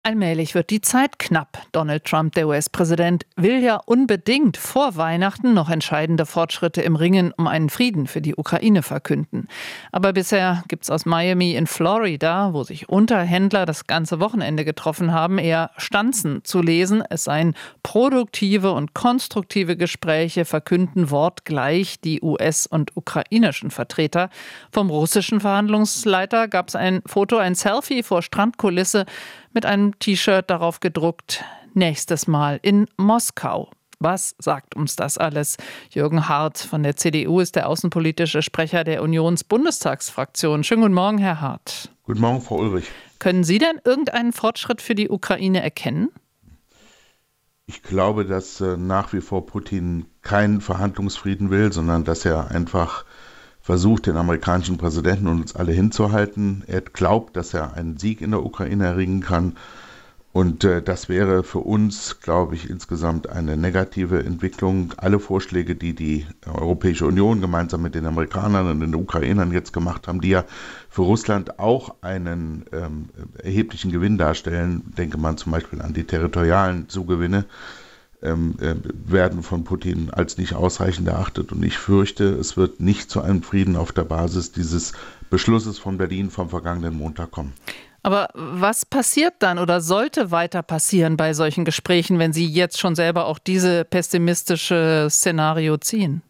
Allmählich wird die Zeit knapp. Donald Trump, der US-Präsident, will ja unbedingt vor Weihnachten noch entscheidende Fortschritte im Ringen um einen Frieden für die Ukraine verkünden. Aber bisher gibt's aus Miami in Florida, wo sich Unterhändler das ganze Wochenende getroffen haben, eher Stanzen zu lesen. Es seien produktive und konstruktive Gespräche, verkünden wortgleich die US- und ukrainischen Vertreter. Vom russischen Verhandlungsleiter gab's ein Foto, ein Selfie vor Strandkulisse mit einem T-Shirt darauf gedruckt, nächstes Mal in Moskau. Was sagt uns das alles? Jürgen Hart von der CDU ist der außenpolitische Sprecher der Unionsbundestagsfraktion. Schönen guten Morgen, Herr Hart. Guten Morgen, Frau Ulrich. Können Sie denn irgendeinen Fortschritt für die Ukraine erkennen? Ich glaube, dass nach wie vor Putin keinen Verhandlungsfrieden will, sondern dass er einfach versucht, den amerikanischen Präsidenten und uns alle hinzuhalten. Er glaubt, dass er einen Sieg in der Ukraine erringen kann. Und das wäre für uns, glaube ich, insgesamt eine negative Entwicklung. Alle Vorschläge, die die Europäische Union gemeinsam mit den Amerikanern und den Ukrainern jetzt gemacht haben, die ja für Russland auch einen erheblichen Gewinn darstellen, denke man zum Beispiel an die territorialen Zugewinne, werden von Putin als nicht ausreichend erachtet. Und ich fürchte, es wird nicht zu einem Frieden auf der Basis dieses Beschlusses von Berlin vom vergangenen Montag kommen. Aber was passiert dann oder sollte weiter passieren bei solchen Gesprächen, wenn Sie jetzt schon selber auch diese pessimistische Szenario ziehen?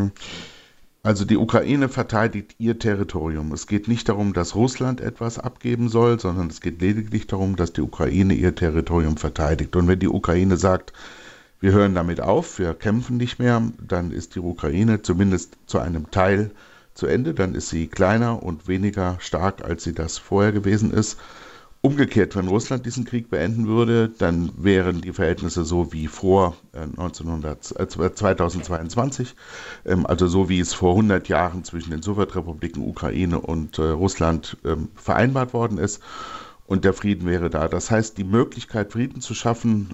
Also die Ukraine verteidigt ihr Territorium. Es geht nicht darum, dass Russland etwas abgeben soll, sondern es geht lediglich darum, dass die Ukraine ihr Territorium verteidigt. Und wenn die Ukraine sagt, wir hören damit auf, wir kämpfen nicht mehr, dann ist die Ukraine zumindest zu einem Teil zu Ende. Dann ist sie kleiner und weniger stark, als sie das vorher gewesen ist. Umgekehrt, wenn Russland diesen Krieg beenden würde, dann wären die Verhältnisse so wie vor 2022, also so wie es vor 100 Jahren zwischen den Sowjetrepubliken Ukraine und Russland vereinbart worden ist. Und der Frieden wäre da. Das heißt, die Möglichkeit, Frieden zu schaffen,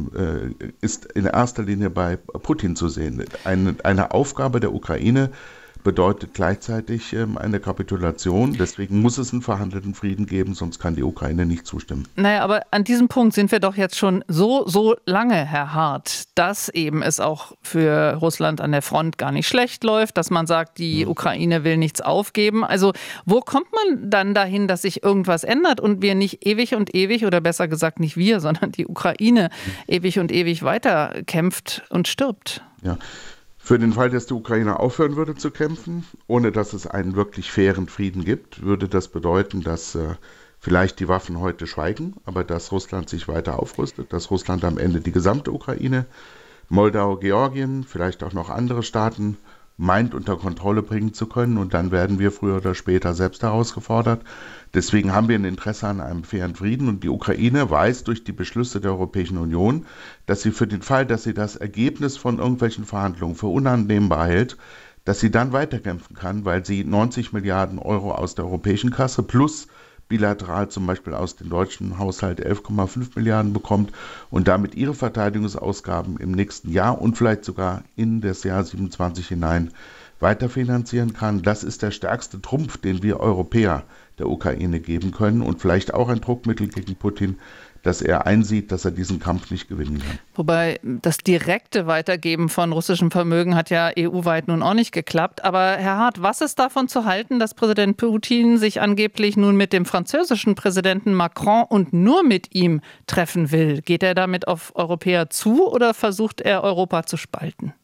ist in erster Linie bei Putin zu sehen. Eine Aufgabe der Ukraine bedeutet gleichzeitig eine Kapitulation. Deswegen muss es einen verhandelten Frieden geben, sonst kann die Ukraine nicht zustimmen. Naja, aber an diesem Punkt sind wir doch jetzt schon so lange, Herr Hart, dass eben es auch für Russland an der Front gar nicht schlecht läuft, dass man sagt, die Ukraine will nichts aufgeben. Also wo kommt man dann dahin, dass sich irgendwas ändert und wir nicht ewig und ewig, oder besser gesagt nicht wir, sondern die Ukraine ewig und ewig weiter kämpft und stirbt? Ja. Für den Fall, dass die Ukraine aufhören würde zu kämpfen, ohne dass es einen wirklich fairen Frieden gibt, würde das bedeuten, dass vielleicht die Waffen heute schweigen, aber dass Russland sich weiter aufrüstet, dass Russland am Ende die gesamte Ukraine, Moldau, Georgien, vielleicht auch noch andere Staaten meint, unter Kontrolle bringen zu können. Und dann werden wir früher oder später selbst herausgefordert. Deswegen haben wir ein Interesse an einem fairen Frieden. Und die Ukraine weiß durch die Beschlüsse der Europäischen Union, dass sie für den Fall, dass sie das Ergebnis von irgendwelchen Verhandlungen für unannehmbar hält, dass sie dann weiterkämpfen kann, weil sie 90 Milliarden Euro aus der europäischen Kasse plus bilateral zum Beispiel aus dem deutschen Haushalt 11,5 Milliarden bekommt und damit ihre Verteidigungsausgaben im nächsten Jahr und vielleicht sogar in das Jahr 27 hinein weiterfinanzieren kann. Das ist der stärkste Trumpf, den wir Europäer der Ukraine geben können und vielleicht auch ein Druckmittel gegen Putin, dass er einsieht, dass er diesen Kampf nicht gewinnen kann. Wobei das direkte Weitergeben von russischem Vermögen hat ja EU-weit nun auch nicht geklappt. Aber Herr Hart, was ist davon zu halten, dass Präsident Putin sich angeblich nun mit dem französischen Präsidenten Macron und nur mit ihm treffen will? Geht er damit auf Europäer zu oder versucht er, Europa zu spalten?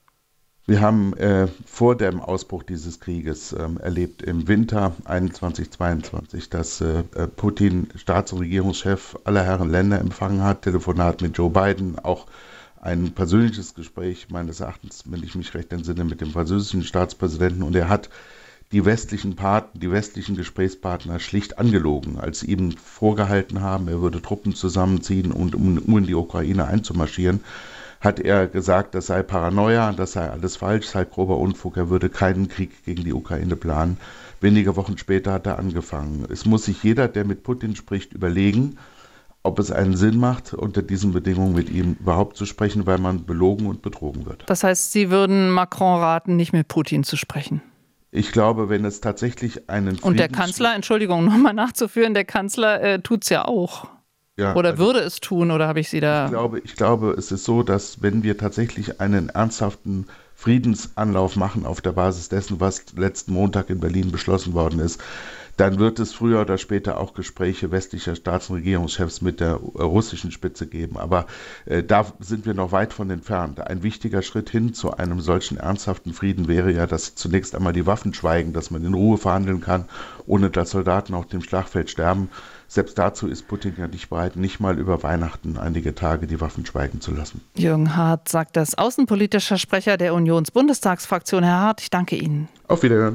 Wir haben vor dem Ausbruch dieses Krieges erlebt im Winter 2021, 22, dass Putin Staats- und Regierungschef aller Herren Länder empfangen hat, Telefonat mit Joe Biden, auch ein persönliches Gespräch meines Erachtens, wenn ich mich recht entsinne, mit dem französischen Staatspräsidenten. Und er hat die westlichen Gesprächspartner schlicht angelogen, als sie ihm vorgehalten haben, er würde Truppen zusammenziehen, um in die Ukraine einzumarschieren. Hat er gesagt, das sei Paranoia, das sei alles falsch, sei grober Unfug, er würde keinen Krieg gegen die Ukraine planen. Wenige Wochen später hat er angefangen. Es muss sich jeder, der mit Putin spricht, überlegen, ob es einen Sinn macht, unter diesen Bedingungen mit ihm überhaupt zu sprechen, weil man belogen und betrogen wird. Das heißt, Sie würden Macron raten, nicht mit Putin zu sprechen? Ich glaube, wenn es tatsächlich einen Und der Kanzler, Entschuldigung, nochmal nachzuführen, der Kanzler tut es ja auch. Ja, oder würde es tun, oder habe ich Sie da... Ich glaube, es ist so, dass wenn wir tatsächlich einen ernsthaften Friedensanlauf machen auf der Basis dessen, was letzten Montag in Berlin beschlossen worden ist, dann wird es früher oder später auch Gespräche westlicher Staats- und Regierungschefs mit der russischen Spitze geben. Aber da sind wir noch weit von entfernt. Ein wichtiger Schritt hin zu einem solchen ernsthaften Frieden wäre ja, dass zunächst einmal die Waffen schweigen, dass man in Ruhe verhandeln kann, ohne dass Soldaten auf dem Schlachtfeld sterben. Selbst dazu ist Putin ja nicht bereit, nicht mal über Weihnachten einige Tage die Waffen schweigen zu lassen. Jürgen Hart sagt das, außenpolitischer Sprecher der Unionsbundestagsfraktion. Herr Hart, ich danke Ihnen. Auf Wiederhören.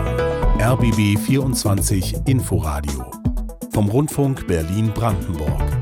RBB 24 Inforadio vom Rundfunk Berlin-Brandenburg.